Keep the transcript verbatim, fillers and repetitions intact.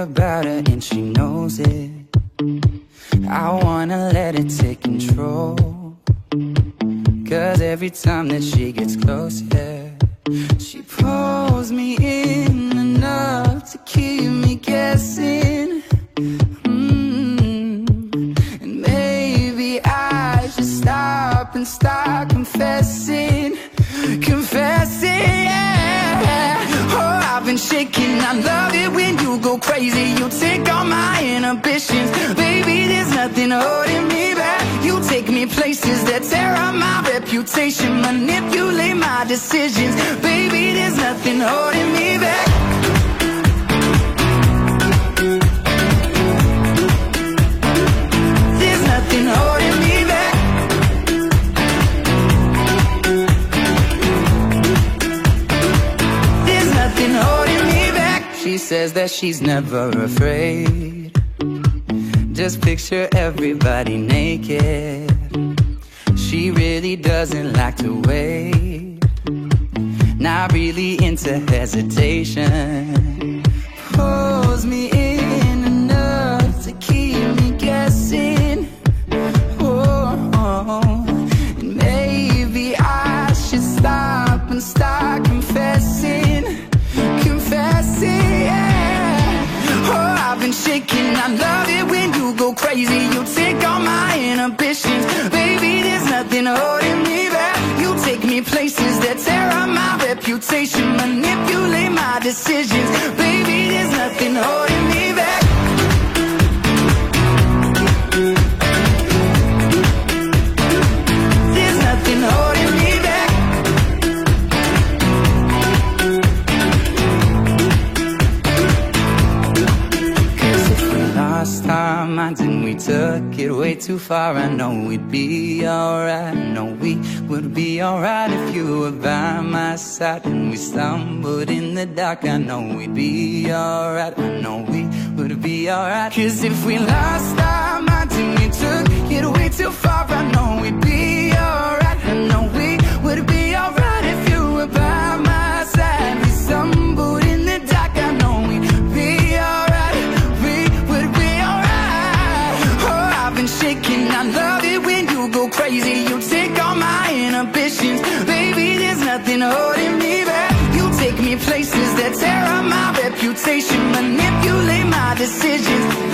about her and she knows it. I wanna let it take control, 'cause every time that she gets closer, she pulls me in enough to keep me guessing. mm. And maybe I should stop and start confessing, confessing, yeah. Oh, I've been shaking, I love it when you go crazy. You take all my inhibitions, baby, there's nothing holding me back. You take me places that tear up my reputation, manipulate my decisions, baby, there's nothing holding me back. There's nothing holding me back. There's nothing holding me back. She says that she's never afraid. Just picture everybody naked. She really doesn't like to wait. Not really into hesitation. Pulls me in enough to keep me guessing. Oh, and maybe I should stop and start confessing, confessing, yeah. Oh, I've been shaking, I love it when you go crazy. You take all my inhibitions, baby, there's nothing holding me back. You take me places that tear up my reputation, manipulate my decisions, baby, there's nothing holding me back. There's nothing holding me back. Cause if we lost our minds and we took it way too far, I know we'd be alright. I know we would be alright if you were by my side. And we stumbled in the dark, I know we'd be alright. I know we would be alright. Cause if we lost our minds and we took it way too far, I know we'd be alright. I know we would be alright if you were by my side. We stumbled in the dark, I know we'd be alright. We would be alright. Oh, I've been shaking, I love it when you go crazy. You take all my inhibitions, baby, there's nothing holding me back. You take me places that tear up my reputation, manipulate my decisions,